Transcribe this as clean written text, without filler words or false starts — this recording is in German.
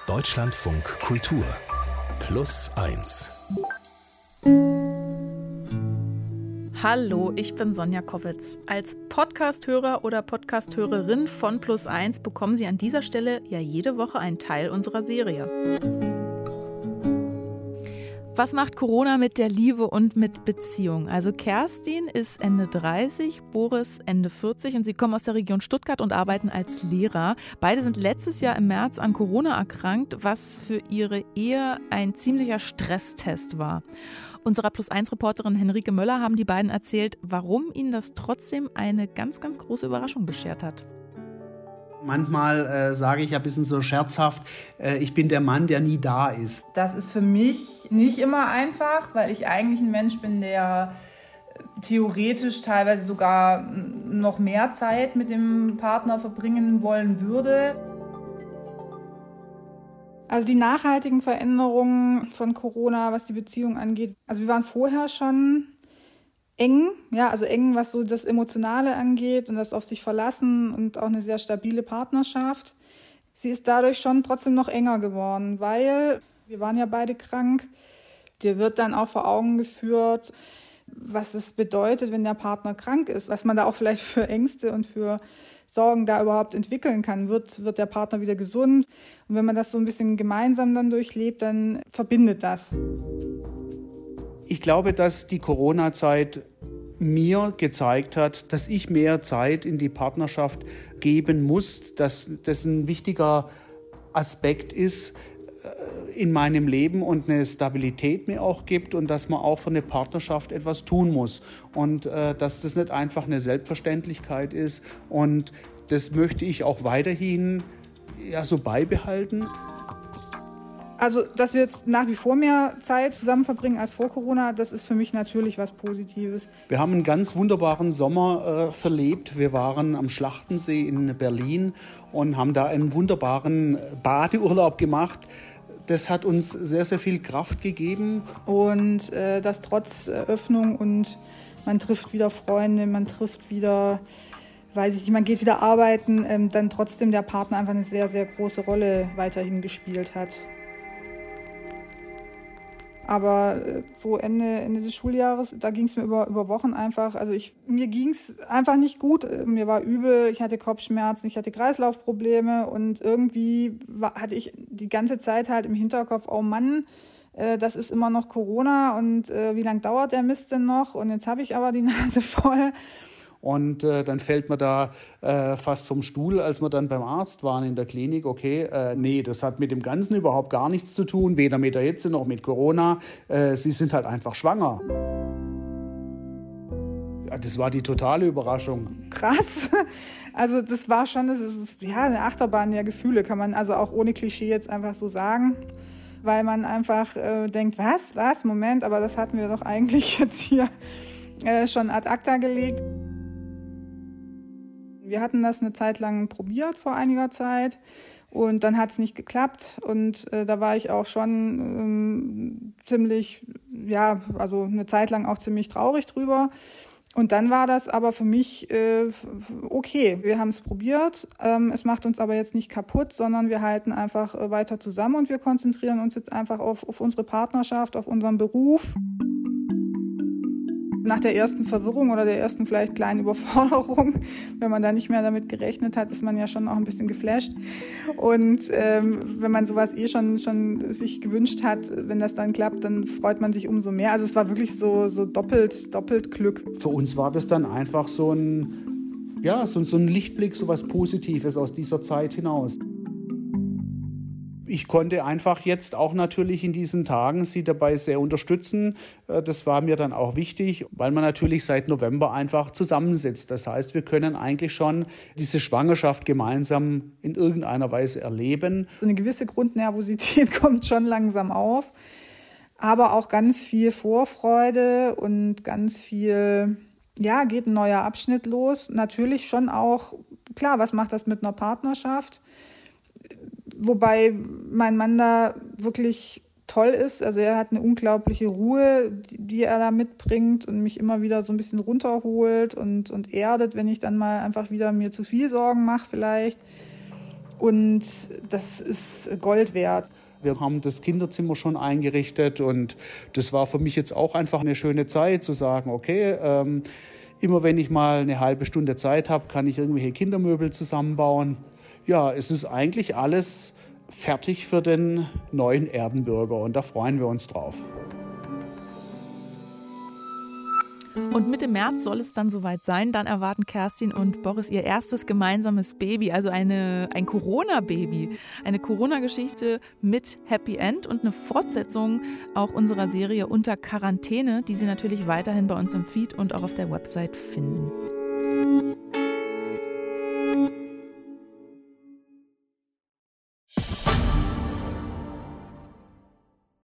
Deutschlandfunk Kultur Plus 1. Hallo, ich bin Sonja Koppitz. Als Podcasthörer oder Podcasthörerin von Plus 1 bekommen Sie an dieser Stelle ja jede Woche einen Teil unserer Serie. Was macht Corona mit der Liebe und mit Beziehung? Also Kerstin ist Ende 30, Boris Ende 40 und sie kommen aus der Region Stuttgart und arbeiten als Lehrer. Beide sind letztes Jahr im März an Corona erkrankt, was für ihre Ehe ein ziemlicher Stresstest war. Unserer Plus-1-Reporterin Henrike Möller haben die beiden erzählt, warum ihnen das trotzdem eine ganz, ganz große Überraschung beschert hat. Manchmal sage ich ein bisschen so scherzhaft, ich bin der Mann, der nie da ist. Das ist für mich nicht immer einfach, weil ich eigentlich ein Mensch bin, der theoretisch teilweise sogar noch mehr Zeit mit dem Partner verbringen wollen würde. Also die nachhaltigen Veränderungen von Corona, was die Beziehung angeht. Also wir waren vorher schon eng, ja, also eng, was so das Emotionale angeht und das auf sich verlassen und auch eine sehr stabile Partnerschaft. Sie ist dadurch schon trotzdem noch enger geworden, weil wir waren ja beide krank. Dir wird dann auch vor Augen geführt, was es bedeutet, wenn der Partner krank ist, was man da auch vielleicht für Ängste und für Sorgen da überhaupt entwickeln kann. Wird der Partner wieder gesund? Und wenn man das so ein bisschen gemeinsam dann durchlebt, dann verbindet das. Ich glaube, dass die Corona-Zeit mir gezeigt hat, dass ich mehr Zeit in die Partnerschaft geben muss, dass das ein wichtiger Aspekt ist in meinem Leben und eine Stabilität mir auch gibt und dass man auch für eine Partnerschaft etwas tun muss und dass das nicht einfach eine Selbstverständlichkeit ist und das möchte ich auch weiterhin so beibehalten. Also, dass wir jetzt nach wie vor mehr Zeit zusammen verbringen als vor Corona, das ist für mich natürlich was Positives. Wir haben einen ganz wunderbaren Sommer verlebt. Wir waren am Schlachtensee in Berlin und haben da einen wunderbaren Badeurlaub gemacht. Das hat uns sehr, sehr viel Kraft gegeben. Und das trotz Öffnung und man trifft wieder Freunde, man trifft wieder, weiß ich nicht, man geht wieder arbeiten, dann trotzdem der Partner einfach eine sehr, sehr große Rolle weiterhin gespielt hat. Aber so Ende des Schuljahres, da ging es mir über Wochen einfach, also mir ging es einfach nicht gut. Mir war übel, ich hatte Kopfschmerzen, ich hatte Kreislaufprobleme und irgendwie hatte ich die ganze Zeit halt im Hinterkopf, oh Mann, das ist immer noch Corona und wie lange dauert der Mist denn noch? Und jetzt habe ich aber die Nase voll. Und dann fällt man da fast vom Stuhl, als wir dann beim Arzt waren in der Klinik. Okay, nee, das hat mit dem Ganzen überhaupt gar nichts zu tun, weder mit der Hitze noch mit Corona. Sie sind halt einfach schwanger. Ja, das war die totale Überraschung. Krass. Also das war schon, das ist ja eine Achterbahn der Gefühle, kann man also auch ohne Klischee jetzt einfach so sagen. Weil man einfach denkt, was, Moment, aber das hatten wir doch eigentlich jetzt hier schon ad acta gelegt. Wir hatten das eine Zeit lang probiert vor einiger Zeit und dann hat es nicht geklappt und da war ich auch schon ziemlich, ja, also eine Zeit lang auch ziemlich traurig drüber. Und dann war das aber für mich okay. Wir haben es probiert, es macht uns aber jetzt nicht kaputt, sondern wir halten einfach weiter zusammen und wir konzentrieren uns jetzt einfach auf unsere Partnerschaft, auf unseren Beruf. Nach der ersten Verwirrung oder der ersten vielleicht kleinen Überforderung, wenn man da nicht mehr damit gerechnet hat, ist man ja schon auch ein bisschen geflasht. Und wenn man sowas schon sich gewünscht hat, wenn das dann klappt, dann freut man sich umso mehr. Also es war wirklich so doppelt Glück. Für uns war das dann einfach so ein Lichtblick, so was Positives aus dieser Zeit hinaus. Ich konnte einfach jetzt auch natürlich in diesen Tagen sie dabei sehr unterstützen. Das war mir dann auch wichtig, weil man natürlich seit November einfach zusammensitzt. Das heißt, wir können eigentlich schon diese Schwangerschaft gemeinsam in irgendeiner Weise erleben. Eine gewisse Grundnervosität kommt schon langsam auf, aber auch ganz viel Vorfreude und ganz viel, ja, geht ein neuer Abschnitt los. Natürlich schon auch, klar, was macht das mit einer Partnerschaft? Wobei mein Mann da wirklich toll ist. Also er hat eine unglaubliche Ruhe, die er da mitbringt und mich immer wieder so ein bisschen runterholt und erdet, wenn ich dann mal einfach wieder mir zu viel Sorgen mache vielleicht. Und das ist Gold wert. Wir haben das Kinderzimmer schon eingerichtet und das war für mich jetzt auch einfach eine schöne Zeit, zu sagen, okay, immer wenn ich mal eine halbe Stunde Zeit habe, kann ich irgendwelche Kindermöbel zusammenbauen. Ja, es ist eigentlich alles fertig für den neuen Erdenbürger und da freuen wir uns drauf. Und Mitte März soll es dann soweit sein. Dann erwarten Kerstin und Boris ihr erstes gemeinsames Baby, also ein Corona-Baby. Eine Corona-Geschichte mit Happy End und eine Fortsetzung auch unserer Serie Unter Quarantäne, die Sie natürlich weiterhin bei uns im Feed und auch auf der Website finden.